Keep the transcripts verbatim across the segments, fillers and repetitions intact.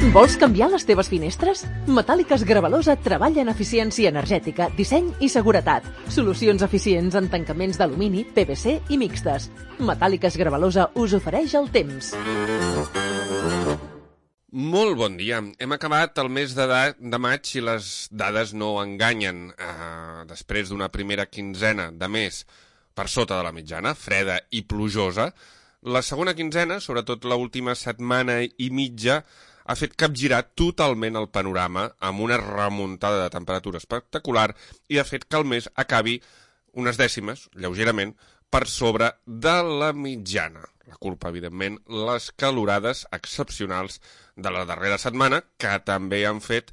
Vols canviar les teves finestres? Metàl·liques Gravalosa treballa en eficiència energètica, disseny i seguretat. Solucions eficients en tancaments d'alumini, P V C i mixtes. Metàl·liques Gravalosa us ofereix el temps. Molt bon dia. Hem acabat el mes de, de maig i les dades no enganyen. Uh, després d'una primera quinzena de mes per sota de la mitjana, freda i plujosa, la segona quinzena, sobretot l'última setmana i mitja, ha fet capgirar totalment el panorama amb una remuntada de temperatura espectacular i ha fet que el mes acabi unes dècimes, lleugerament, per sobre de la mitjana. La culpa, evidentment, les calorades excepcionals de la darrera setmana, que també han fet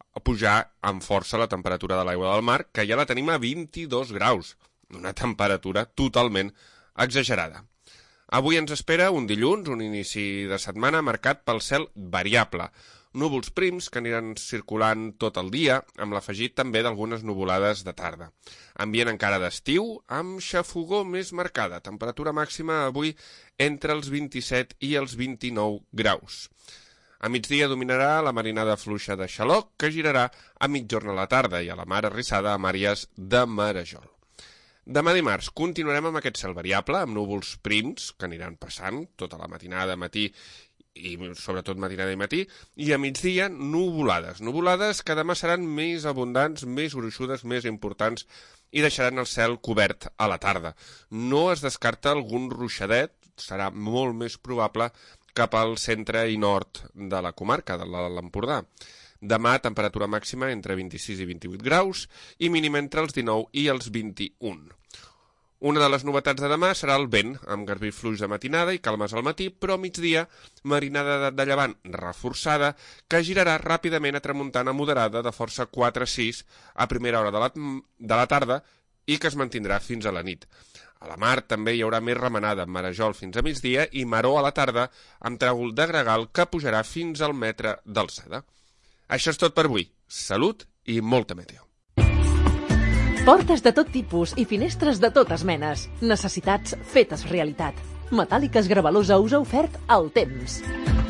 pujar amb força la temperatura de l'aigua del mar, que ja la tenim a vint-i-dos graus, una temperatura totalment exagerada. Avui ens espera un dilluns, un inici de setmana marcat pel cel variable. Núvols prims que aniran circulant tot el dia, amb l'afegit també d'algunes nuvolades de tarda. Ambient encara d'estiu, amb xafogor més marcada. Temperatura màxima avui entre els vint-i-set i els vint-i-nou graus. A migdia dominarà la marinada fluixa de xaloc, que girarà a mitjorn a la tarda i a la mar arrissada amb àrees de marejol. Demà dimarts continuarem amb aquest cel variable, amb núvols prims, que aniran passant tota la matinada, matí i sobretot matinada i matí, i a migdia nuvolades. Nuvolades que demà seran més abundants, més gruixudes, més importants i deixaran el cel cobert a la tarda. No es descarta algun ruixadet, serà molt més probable cap al centre i nord de la comarca, de l'Empordà. Demà, temperatura màxima entre vint-i-sis i vint-i-vuit graus i mínima entre els dinou i els vint-i-un. Una de les novetats de demà serà el vent, amb garbí fluix de matinada i calmes al matí, però a migdia marinada de llevant reforçada que girarà ràpidament a tramuntana moderada de força quatre a sis a primera hora de la, de la tarda i que es mantindrà fins a la nit. A la mar també hi haurà més remenada amb marejol fins a migdia i maró a la tarda amb tràgol de gregal que pujarà fins al metre d'alçada. Això és tot per avui. Salut i molta meteo. Portes de tot tipus i finestres de totes menes. Necessitats fetes realitat. Metàl·liques Gravalosa us ha ofert el temps.